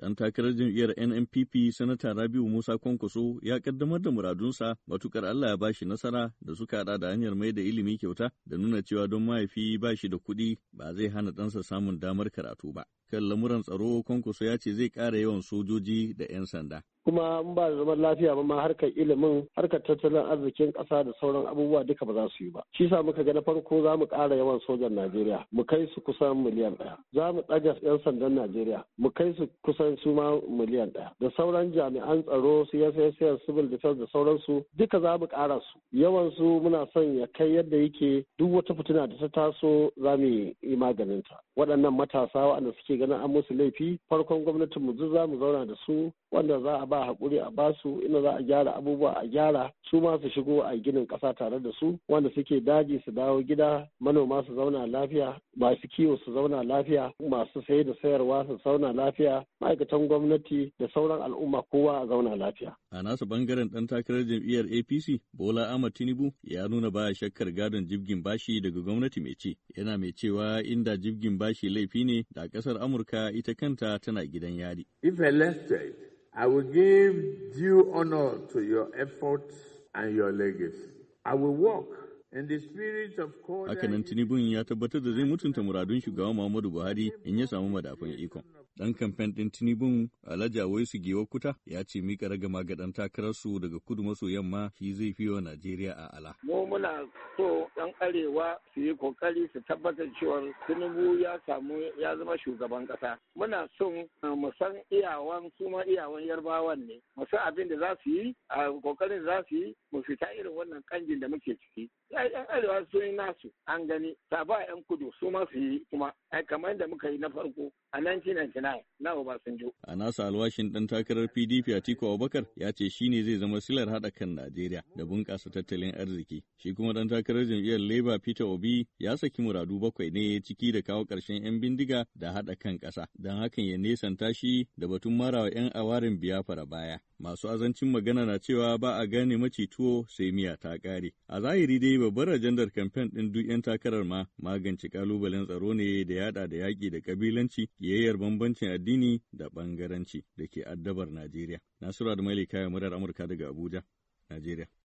Ɗan takarar jam'iyyar NNPP Sanata Rabiu Musa Kwankwaso ya kaddamar da muradunsa matukar Allah ya bashi nasara da suka hada da hanyar mai da ilimi kyauta da nuna cewa don mahaifi ba shi da kuɗi ba zai hana ɗansa samun damar karatu ba. Kan lamuran tsaro Kwankwaso ya ce zai ƙara yawan sojoji da 'yan sanda. Kuma in ba zaman lafiya ba ma harkar ilimin, harkar tattalin arzikin ƙasa da sauran abubuwa duka ba za su yi ba. Shi sa muka ga na farko za mu ƙara yawan sojan Najeriya, mu kai su kusan miliyan 1. Za mu ɗaga 'yan sandan Najeriya, mu kai su kusan su ma miliyan 1. Da sauran jami'an tsaro su SSS, civil defense da sauransu duka za mu ƙara su. Yawan su muna son ya kai yadda yake duk wata fitina da ta taso za mu yi maganinta. Waɗannan matasa waɗanda suke ganin an musu laifi, farkon gwamnatin mu duk za mu zauna da su wanda za a ba haƙuri a basu, inda za a gyara abubuwa a gyara, su ma su shigo a ginin ƙasa tare da su, wanda suke daji su dawo gida, manoma su zauna lafiya, masu kiwo su zauna lafiya, masu saye da sayarwa su zauna lafiya, ma'aikatan gwamnati da sauran al'umma kowa a zauna lafiya. A nasa bangaren ɗan takarar jam'iyyar APC, Bola Ahmed Tinubu ya nuna baya shakkar gadon jibgin bashi daga gwamnati mai ci. Yana mai cewa inda jibgin bashi laifi ne da ƙasar Amurka ita kanta tana gidan yari. If elected, I will give due honor to your efforts and your legacy. I will work in the spirit of Hakanan Tinubun ya tabbatar da zai mutunta muradun shugaban Muhammadu Buhari in ya samu madafun ikon. Dan kamfen ɗin Tinubun Alhaji Awaisu Giwa Kuta ya ce mika ragama ga ɗan takararsu daga kudu maso yamma shi zai fi wa Najeriya a ala. Mu muna so ɗan arewa su yi kokari su tabbatar cewa Tinubu ya zama shugaban ƙasa. Muna son mu san iyawan su ma iyawan Yarbawan ne. Mu san abin da za su yi, a kokarin da za su yi, mu fita irin wannan kanjin da muke ciki. ‘Yan arewa sun yi nasu an gani, ta ba ‘yan kudu su ma su yi kuma, kamar da muka yi na farko a 1999 na Obasanjo. A nasa alwashin ɗan takarar PDP Atiku Abubakar ya ce shi ne zai zama silar haɗa kan Najeriya da bunƙasa tattalin arziki. Shi kuma ɗan takarar jam'iyyar Labour Peter Obi ya saki muradu 7 ne ciki da kawo ƙarshen 'yan bindiga da haɗa kan ƙasa, don hakan ya nesanta shi da batun marawa 'yan awarin Biafra baya. Masu azancin magana na cewa ba a gane maci tuwo sai miya ta ƙare. A zahiri dai babbar ajandar kamfen ɗin duk 'yan takarar ma magance ƙalubalen tsaro ne da yaɗa da yaƙi da ƙabilanci, ƙiyayyar bambancin addini da ɓangaranci da ke addabar Najeriya. Nasiru Adamali Kaya, murar Amurka daga Abuja, Najeriya.